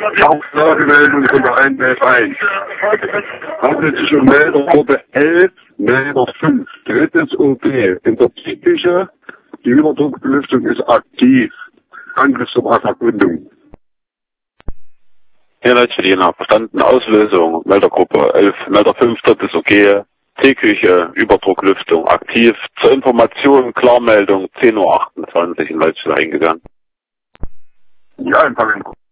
Auflagemeldung von der 111. Handelt sich um Meldergruppe 11, Melder 5, drittes OP. In der Psychische, die Überdruckbelüftung ist aktiv. Angriff zur Erkundung. Hier Leitstelle, verstanden, Auslösung, Meldergruppe 11, Melder 5, drittes OK, Teeküche, Überdrucklüftung, aktiv. Zur Information, Klarmeldung, 10:28 Uhr in Leitstelle eingegangen. Ja, ein paar Minuten.